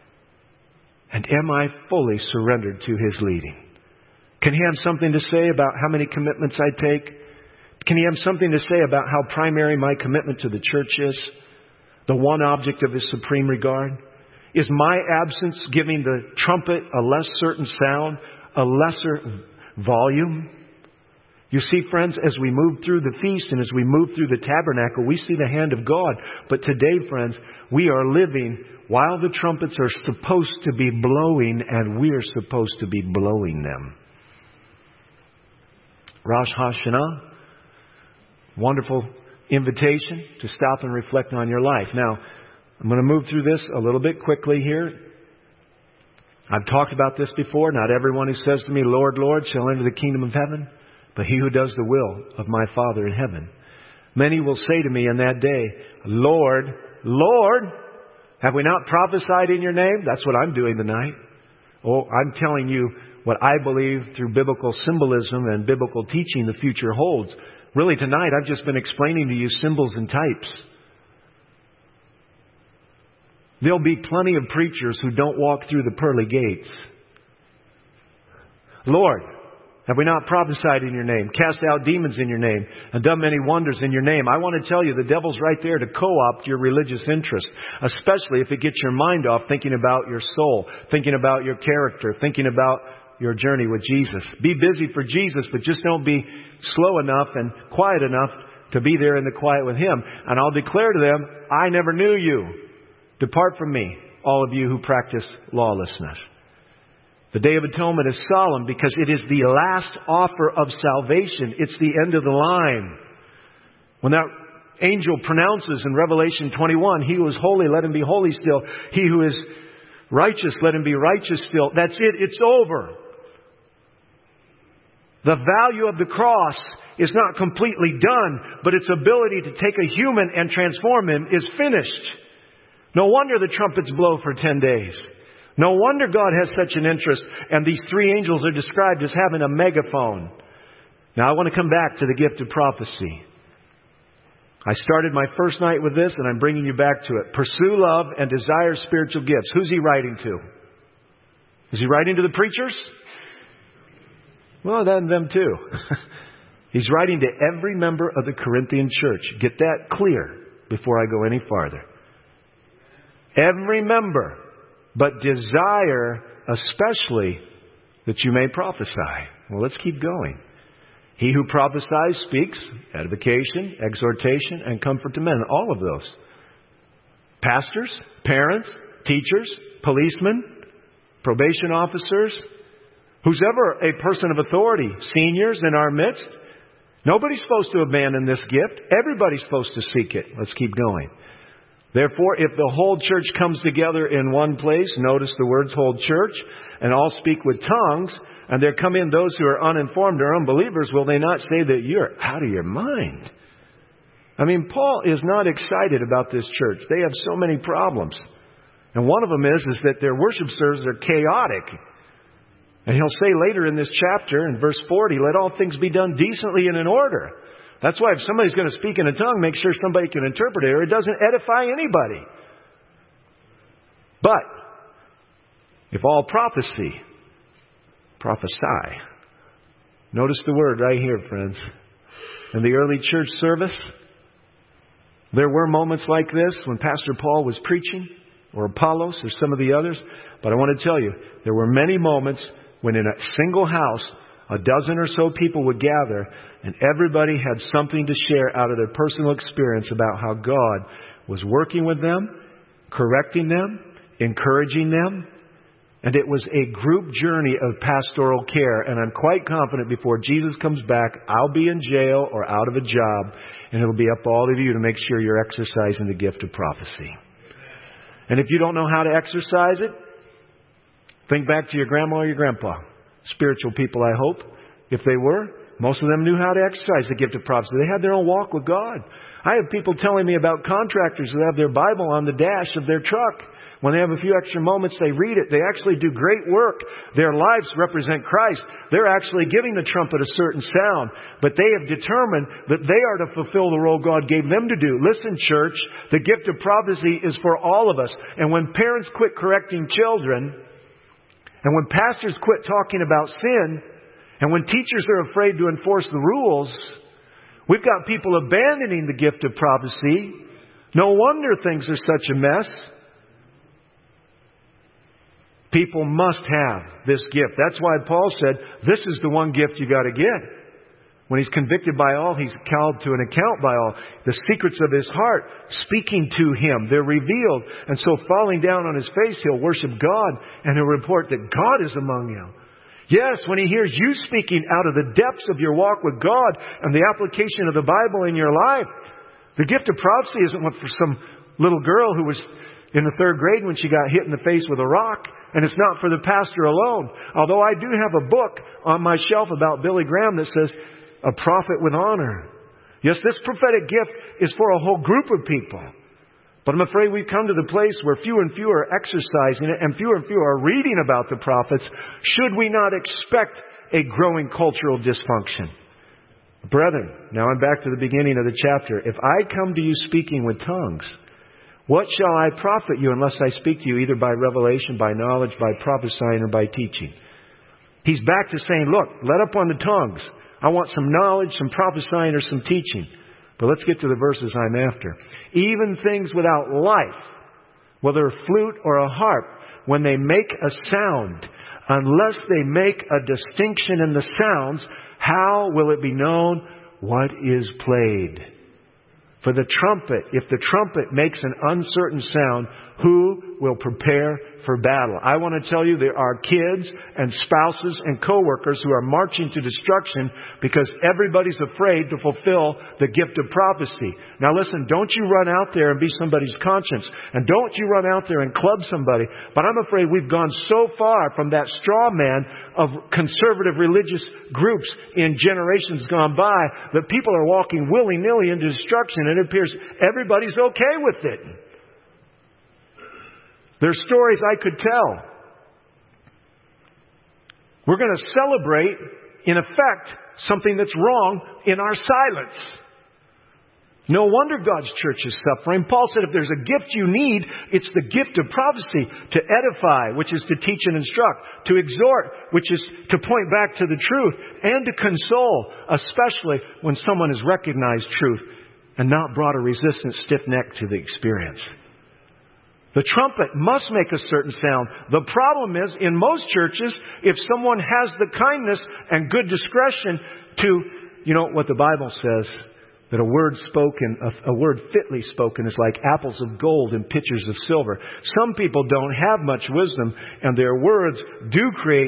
And am I fully surrendered to His leading? Can He have something to say about how many commitments I take? Can He have something to say about how primary my commitment to the church is? The one object of His supreme regard? Is my absence giving the trumpet a less certain sound, a lesser volume? You see, friends, as we move through the feast and as we move through the tabernacle, we see the hand of God. But today, friends, we are living while the trumpets are supposed to be blowing, and we are supposed to be blowing them. Rosh Hashanah, wonderful invitation to stop and reflect on your life. Now, I'm going to move through this a little bit quickly here. I've talked about this before. Not everyone who says to me, Lord, Lord, shall enter the kingdom of heaven, but he who does the will of my Father in heaven. Many will say to me in that day, Lord, Lord, have we not prophesied in your name? That's what I'm doing tonight. Oh, I'm telling you what I believe through biblical symbolism and biblical teaching the future holds. Really, tonight, I've just been explaining to you symbols and types. There'll be plenty of preachers who don't walk through the pearly gates. Lord, have we not prophesied in your name, cast out demons in your name, and done many wonders in your name? I want to tell you, the devil's right there to co-opt your religious interest, especially if it gets your mind off thinking about your soul, thinking about your character, thinking about your journey with Jesus. Be busy for Jesus, but just don't be slow enough and quiet enough to be there in the quiet with Him. And I'll declare to them, I never knew you. Depart from me, all of you who practice lawlessness. The Day of Atonement is solemn because it is the last offer of salvation. It's the end of the line. When that angel pronounces in Revelation twenty-one, he who is holy, let him be holy still. He who is righteous, let him be righteous still. That's it. It's over. The value of the cross is not completely done, but its ability to take a human and transform him is finished. No wonder the trumpets blow for ten days. No wonder God has such an interest. And these three angels are described as having a megaphone. Now I want to come back to the gift of prophecy. I started my first night with this, and I'm bringing you back to it. Pursue love and desire spiritual gifts. Who's he writing to? Is he writing to the preachers? Well, then them too. He's writing to every member of the Corinthian church. Get that clear before I go any farther. Every member, but desire especially that you may prophesy. Well, let's keep going. He who prophesies speaks edification, exhortation, and comfort to men. All of those. Pastors, parents, teachers, policemen, probation officers, Who's ever a person of authority, seniors in our midst, nobody's supposed to abandon this gift. Everybody's supposed to seek it. Let's keep going. Therefore, if the whole church comes together in one place, notice the words whole church, and all speak with tongues, and there come in those who are uninformed or unbelievers, will they not say that you're out of your mind? I mean, Paul is not excited about this church. They have so many problems. And one of them is, is that their worship services are chaotic. And he'll say later in this chapter, in verse forty, let all things be done decently and in order. That's why if somebody's going to speak in a tongue, make sure somebody can interpret it, or it doesn't edify anybody. But if all prophecy, prophesy. Notice the word right here, friends. In the early church service, there were moments like this when Pastor Paul was preaching, or Apollos, or some of the others. But I want to tell you, there were many moments when in a single house, a dozen or so people would gather, and everybody had something to share out of their personal experience about how God was working with them, correcting them, encouraging them. And it was a group journey of pastoral care. And I'm quite confident before Jesus comes back, I'll be in jail or out of a job, and it'll be up to all of you to make sure you're exercising the gift of prophecy. And if you don't know how to exercise it, think back to your grandma or your grandpa. Spiritual people, I hope. If they were, most of them knew how to exercise the gift of prophecy. They had their own walk with God. I have people telling me about contractors who have their Bible on the dash of their truck. When they have a few extra moments, they read it. They actually do great work. Their lives represent Christ. They're actually giving the trumpet a certain sound. But they have determined that they are to fulfill the role God gave them to do. Listen, church, the gift of prophecy is for all of us. And when parents quit correcting children, and when pastors quit talking about sin, and when teachers are afraid to enforce the rules, we've got people abandoning the gift of prophecy. No wonder things are such a mess. People must have this gift. That's why Paul said, this is the one gift you got to get. When he's convicted by all, he's called to an account by all. The secrets of his heart speaking to him, they're revealed. And so falling down on his face, he'll worship God and he'll report that God is among you. Yes, when he hears you speaking out of the depths of your walk with God and the application of the Bible in your life. The gift of prophecy isn't what for some little girl who was in the third grade when she got hit in the face with a rock. And it's not for the pastor alone. Although I do have a book on my shelf about Billy Graham that says, A Prophet with Honor. Yes, this prophetic gift is for a whole group of people. But I'm afraid we've come to the place where fewer and fewer are exercising it and fewer and fewer are reading about the prophets. Should we not expect a growing cultural dysfunction? Brethren, now I'm back to the beginning of the chapter. If I come to you speaking with tongues, what shall I profit you unless I speak to you either by revelation, by knowledge, by prophesying, or by teaching? He's back to saying, look, let up on the tongues. I want some knowledge, some prophesying, or some teaching. But let's get to the verses I'm after. Even things without life, whether a flute or a harp, when they make a sound, unless they make a distinction in the sounds, how will it be known what is played? For the trumpet, if the trumpet makes an uncertain sound, who will prepare for battle? I want to tell you there are kids and spouses and co-workers who are marching to destruction because everybody's afraid to fulfill the gift of prophecy. Now listen, don't you run out there and be somebody's conscience. And don't you run out there and club somebody. But I'm afraid we've gone so far from that straw man of conservative religious groups in generations gone by that people are walking willy-nilly into destruction and it appears everybody's okay with it. There's stories I could tell. We're going to celebrate, in effect, something that's wrong in our silence. No wonder God's church is suffering. Paul said if there's a gift you need, it's the gift of prophecy to edify, which is to teach and instruct, to exhort, which is to point back to the truth, and to console, especially when someone has recognized truth and not brought a resistant stiff neck to the experience. The trumpet must make a certain sound. The problem is, in most churches, if someone has the kindness and good discretion to, you know, what the Bible says, that a word spoken, a, a word fitly spoken is like apples of gold in pitchers of silver. Some people don't have much wisdom, and their words do create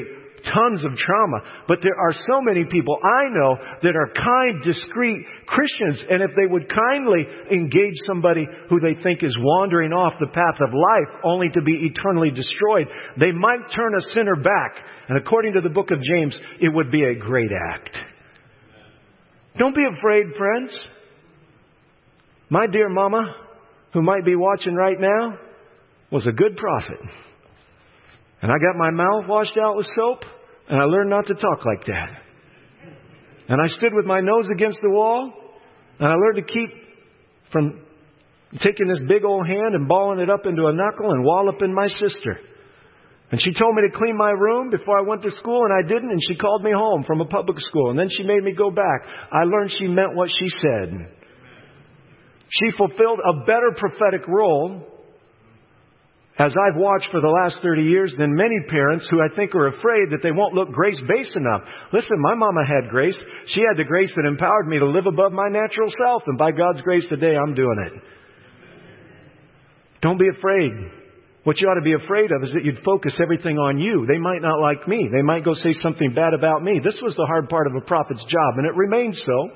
tons of trauma. But there are so many people I know that are kind, discreet Christians. And if they would kindly engage somebody who they think is wandering off the path of life only to be eternally destroyed, they might turn a sinner back. And according to the book of James, it would be a great act. Don't be afraid, friends. My dear mama, who might be watching right now, was a good prophet. And I got my mouth washed out with soap, and I learned not to talk like that. And I stood with my nose against the wall, and I learned to keep from taking this big old hand and balling it up into a knuckle and walloping my sister. And she told me to clean my room before I went to school, and I didn't, and she called me home from a public school, and then she made me go back. I learned she meant what she said. She fulfilled a better prophetic role, as I've watched for the last thirty years, than many parents who I think are afraid that they won't look grace-based enough. Listen, my mama had grace. She had the grace that empowered me to live above my natural self. And by God's grace today, I'm doing it. Don't be afraid. What you ought to be afraid of is that you'd focus everything on you. They might not like me. They might go say something bad about me. This was the hard part of a prophet's job, and it remains so.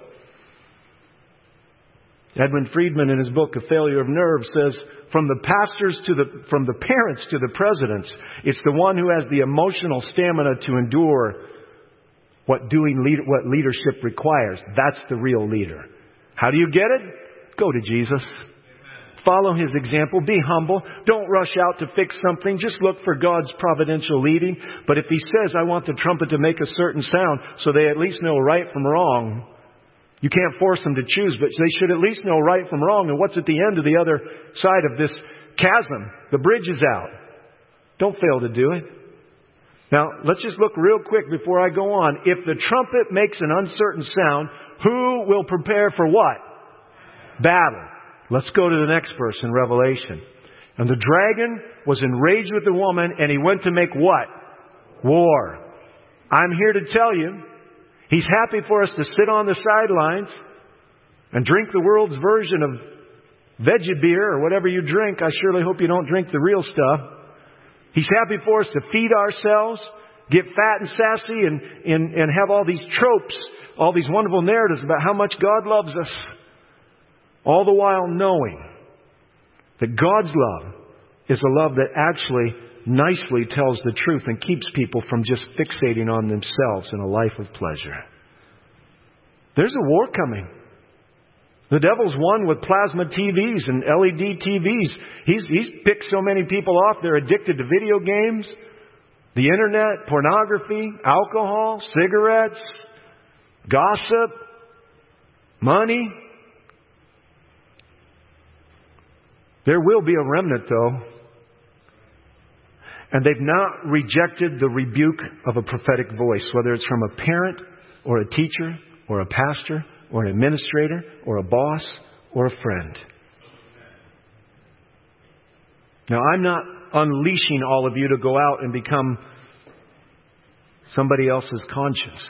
Edwin Friedman, in his book, A Failure of Nerve, says, from the pastors to the, from the parents to the presidents, it's the one who has the emotional stamina to endure what doing lead, what leadership requires. That's the real leader. How do you get it? Go to Jesus. Amen. Follow His example. Be humble. Don't rush out to fix something. Just look for God's providential leading. But if He says, I want the trumpet to make a certain sound so they at least know right from wrong, you can't force them to choose, but they should at least know right from wrong and what's at the end of the other side of this chasm. The bridge is out. Don't fail to do it. Now, let's just look real quick before I go on. If the trumpet makes an uncertain sound, who will prepare for what? Battle. Let's go to the next verse in Revelation. And the dragon was enraged with the woman, and he went to make what? War. I'm here to tell you, He's happy for us to sit on the sidelines and drink the world's version of veggie beer or whatever you drink. I surely hope you don't drink the real stuff. He's happy for us to feed ourselves, get fat and sassy, and, and, and have all these tropes, all these wonderful narratives about how much God loves us. All the while knowing that God's love is a love that actually nicely tells the truth and keeps people from just fixating on themselves in a life of pleasure. There's a war coming. The devil's won with plasma T Vs and L E D T Vs. He's, he's picked so many people off. They're addicted to video games, the internet, pornography, alcohol, cigarettes, gossip, money. There will be a remnant, though. And they've not rejected the rebuke of a prophetic voice, whether it's from a parent or a teacher or a pastor or an administrator or a boss or a friend. Now, I'm not unleashing all of you to go out and become somebody else's conscience.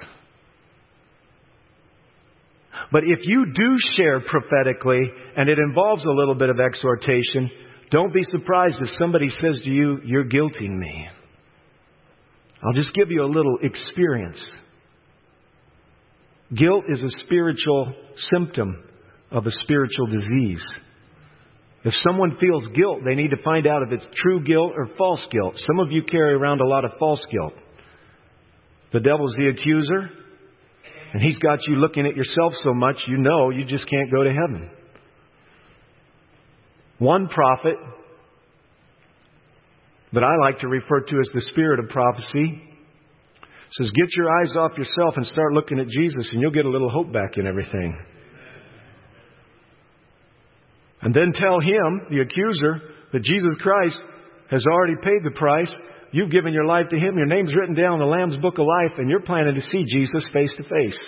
But if you do share prophetically and it involves a little bit of exhortation, don't be surprised if somebody says to you, you're guilting me. I'll just give you a little experience. Guilt is a spiritual symptom of a spiritual disease. If someone feels guilt, they need to find out if it's true guilt or false guilt. Some of you carry around a lot of false guilt. The devil's the accuser, and he's got you looking at yourself so much you know you just can't go to heaven. One prophet that I like to refer to as the spirit of prophecy says, get your eyes off yourself and start looking at Jesus, and you'll get a little hope back in everything. And then tell him, the accuser, that Jesus Christ has already paid the price. You've given your life to Him. Your name's written down in the Lamb's Book of Life, and you're planning to see Jesus face to face.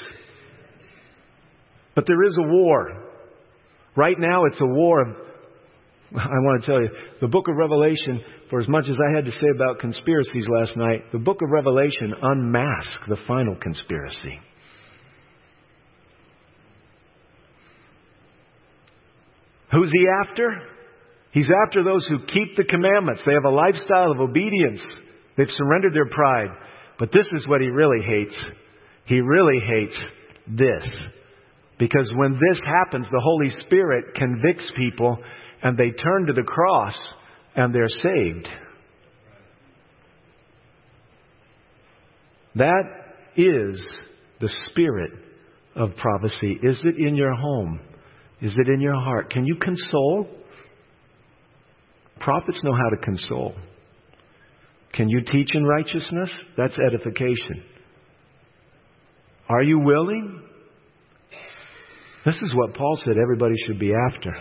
But there is a war. Right now, it's a war of, I want to tell you, the book of Revelation, for as much as I had to say about conspiracies last night, the book of Revelation unmasks the final conspiracy. Who's He after? He's after those who keep the commandments. They have a lifestyle of obedience. They've surrendered their pride. But this is what he really hates. He really hates this. Because when this happens, the Holy Spirit convicts people and they turn to the cross and they're saved. That is the spirit of prophecy. Is it in your home? Is it in your heart? Can you console? Prophets know how to console. Can you teach in righteousness? That's edification. Are you willing? This is what Paul said everybody should be after.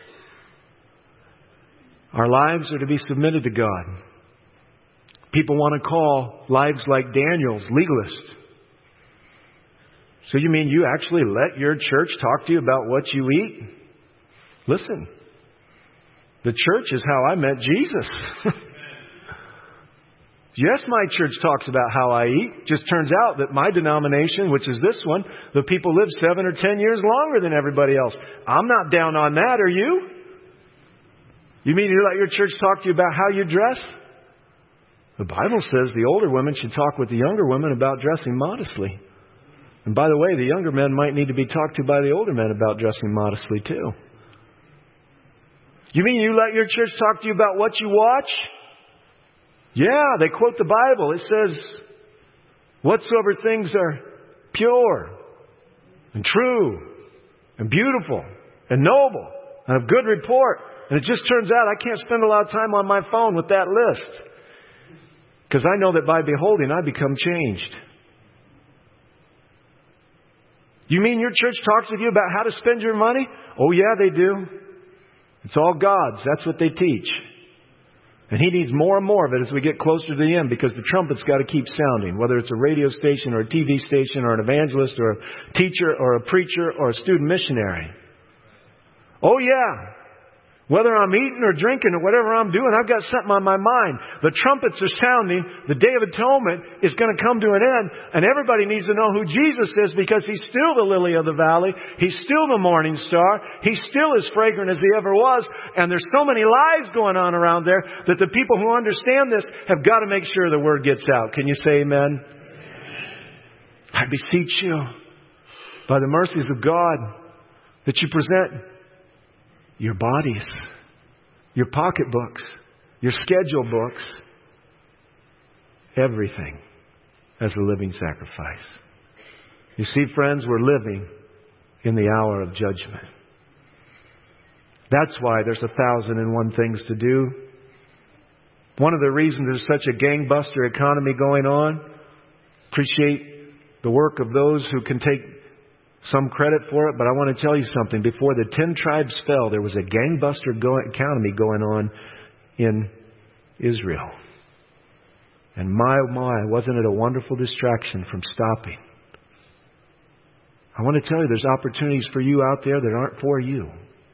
Our lives are to be submitted to God. People want to call lives like Daniel's legalist. So you mean you actually let your church talk to you about what you eat? Listen, the church is how I met Jesus. Yes, my church talks about how I eat. Just turns out that my denomination, which is this one, the people live seven or ten years longer than everybody else. I'm not down on that, are you? You mean you let your church talk to you about how you dress? The Bible says the older women should talk with the younger women about dressing modestly. And by the way, the younger men might need to be talked to by the older men about dressing modestly too. You mean you let your church talk to you about what you watch? Yeah, they quote the Bible. It says, whatsoever things are pure and true and beautiful and noble and of good report. And it just turns out I can't spend a lot of time on my phone with that list. Because I know that by beholding, I become changed. You mean your church talks with you about how to spend your money? Oh yeah, they do. It's all God's. That's what they teach. And He needs more and more of it as we get closer to the end, because the trumpet's got to keep sounding, whether it's a radio station or a T V station or an evangelist or a teacher or a preacher or a student missionary. Oh yeah. Whether I'm eating or drinking or whatever I'm doing, I've got something on my mind. The trumpets are sounding. The Day of Atonement is going to come to an end. And everybody needs to know who Jesus is, because He's still the lily of the valley. He's still the morning star. He's still as fragrant as He ever was. And there's so many lies going on around there that the people who understand this have got to make sure the word gets out. Can you say amen? I beseech you, by the mercies of God, that you present your bodies, your pocketbooks, your schedule books, everything as a living sacrifice. You see, friends, we're living in the hour of judgment. That's why there's a thousand and one things to do. One of the reasons there's such a gangbuster economy going on, appreciate the work of those who can take some credit for it, but I want to tell you something. Before the ten tribes fell, there was a gangbuster go- economy going on in Israel. And my, oh my, wasn't it a wonderful distraction from stopping? I want to tell you, there's opportunities for you out there that aren't for you.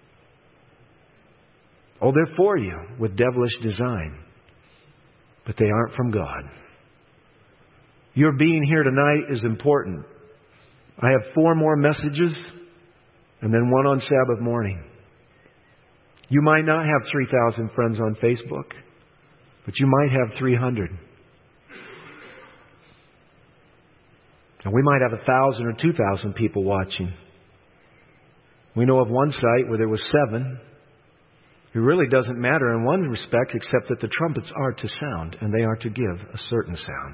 Oh, they're for you with devilish design, but they aren't from God. Your being here tonight is important. I have four more messages and then one on Sabbath morning. You might not have three thousand friends on Facebook, but you might have three hundred. And we might have one thousand or two thousand people watching. We know of one site where there was seven. It really doesn't matter in one respect, except that the trumpets are to sound, and they are to give a certain sound.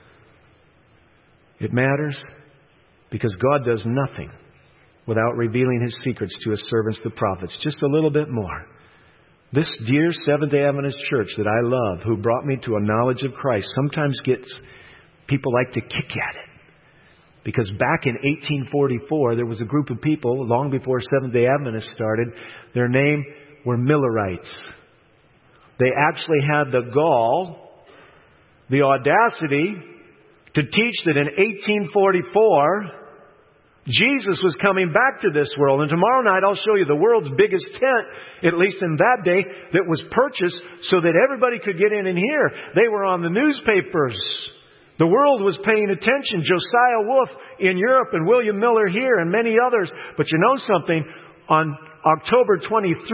It matters because God does nothing without revealing His secrets to His servants, the prophets. Just a little bit more. This dear Seventh-day Adventist church that I love, who brought me to a knowledge of Christ, sometimes gets people like to kick at it. Because back in eighteen forty-four, there was a group of people, long before Seventh-day Adventists started, their name were Millerites. They actually had the gall, the audacity, to teach that in eighteen forty-four, Jesus was coming back to this world. And tomorrow night I'll show you the world's biggest tent, at least in that day, that was purchased so that everybody could get in and hear. They were on the newspapers. The world was paying attention. Josiah Wolf in Europe and William Miller here and many others. But you know something? On October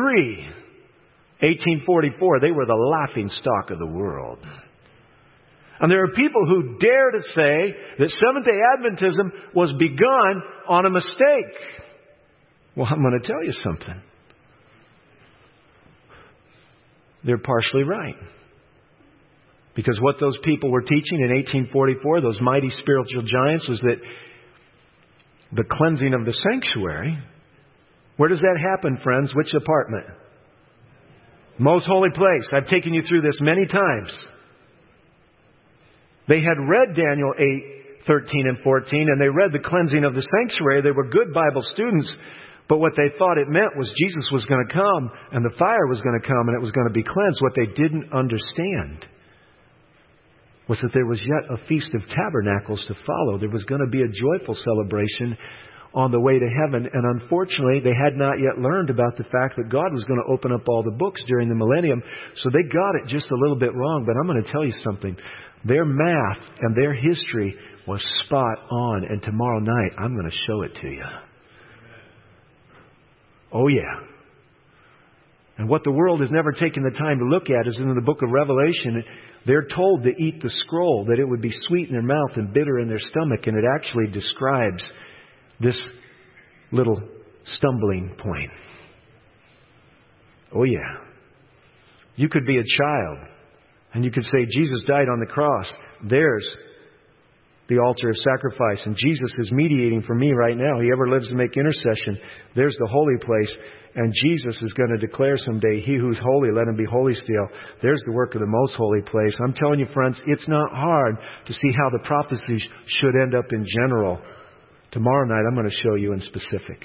twenty-third, eighteen forty-four, they were the laughing stock of the world. And there are people who dare to say that Seventh-day Adventism was begun on a mistake. Well, I'm going to tell you something. They're partially right. Because what those people were teaching in eighteen forty-four, those mighty spiritual giants, was that the cleansing of the sanctuary. Where does that happen, friends? Which apartment? Most holy place. I've taken you through this many times. They had read Daniel eight, thirteen and fourteen, and they read the cleansing of the sanctuary. They were good Bible students. But what they thought it meant was Jesus was going to come, and the fire was going to come, and it was going to be cleansed. What they didn't understand was that there was yet a Feast of Tabernacles to follow. There was going to be a joyful celebration on the way to heaven. And unfortunately, they had not yet learned about the fact that God was going to open up all the books during the millennium. So they got it just a little bit wrong. But I'm going to tell you something. Their math and their history was spot on. And tomorrow night, I'm going to show it to you. Oh, yeah. And what the world has never taken the time to look at is in the book of Revelation. They're told to eat the scroll, that it would be sweet in their mouth and bitter in their stomach. And it actually describes this little stumbling point. Oh, yeah. You could be a child and you could say, Jesus died on the cross. There's the altar of sacrifice. And Jesus is mediating for me right now. He ever lives to make intercession. There's the holy place. And Jesus is going to declare someday, he who's holy, let him be holy still. There's the work of the most holy place. I'm telling you, friends, it's not hard to see how the prophecies should end up in general. Tomorrow night, I'm going to show you in specific.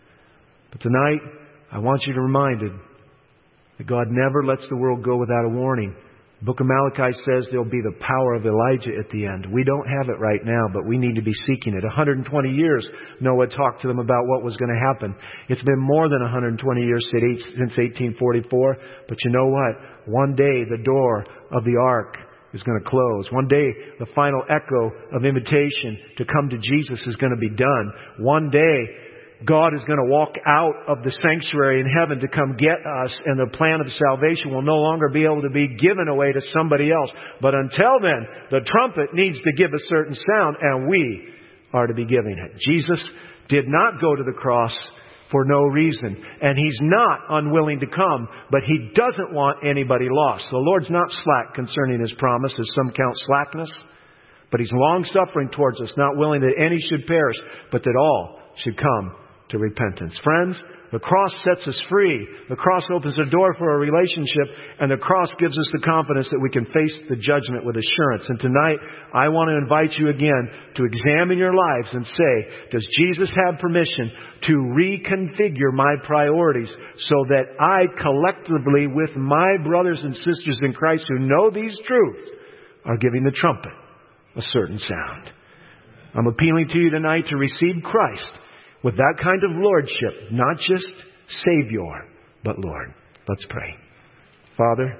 But tonight, I want you to be reminded that God never lets the world go without a warning. The book of Malachi says there'll be the power of Elijah at the end. We don't have it right now, but we need to be seeking it. one hundred twenty years, Noah talked to them about what was going to happen. It's been more than one hundred twenty years since eighteen forty-four. But you know what? One day, the door of the ark is going to close. One day, the final echo of invitation to come to Jesus is going to be done. One day, God is going to walk out of the sanctuary in heaven to come get us, and the plan of salvation will no longer be able to be given away to somebody else. But until then, the trumpet needs to give a certain sound, and we are to be giving it. Jesus did not go to the cross for no reason, and He's not unwilling to come, but He doesn't want anybody lost. The Lord's not slack concerning His promise, as some count slackness, but He's long-suffering towards us, not willing that any should perish, but that all should come to repentance. Friends, the cross sets us free. The cross opens the door for a relationship, and the cross gives us the confidence that we can face the judgment with assurance. And tonight, I want to invite you again to examine your lives and say, does Jesus have permission to reconfigure my priorities so that I collectively, with my brothers and sisters in Christ who know these truths, are giving the trumpet a certain sound? I'm appealing to you tonight to receive Christ with that kind of lordship, not just Savior, but Lord. Let's pray. Father,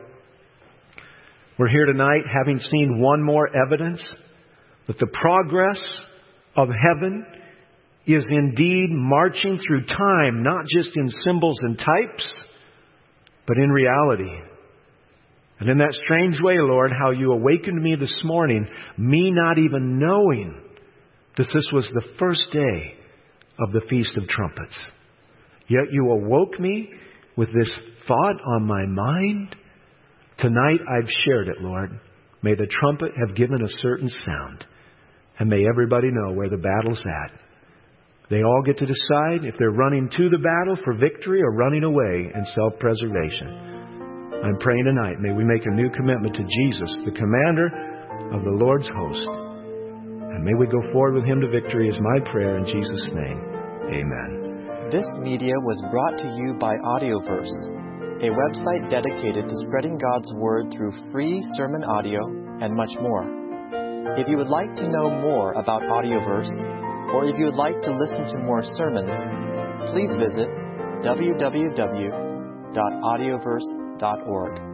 we're here tonight having seen one more evidence that the progress of heaven is indeed marching through time, not just in symbols and types, but in reality. And in that strange way, Lord, how you awakened me this morning, me not even knowing that this was the first day of the Feast of Trumpets. Yet you awoke me with this thought on my mind. Tonight I've shared it, Lord. May the trumpet have given a certain sound. And may everybody know where the battle's at. They all get to decide if they're running to the battle for victory or running away in self-preservation. I'm praying tonight, may we make a new commitment to Jesus, the commander of the Lord's host. And may we go forward with Him to victory is my prayer in Jesus' name. Amen. This media was brought to you by Audioverse, a website dedicated to spreading God's Word through free sermon audio and much more. If you would like to know more about Audioverse, or if you would like to listen to more sermons, please visit w w w dot audioverse dot org.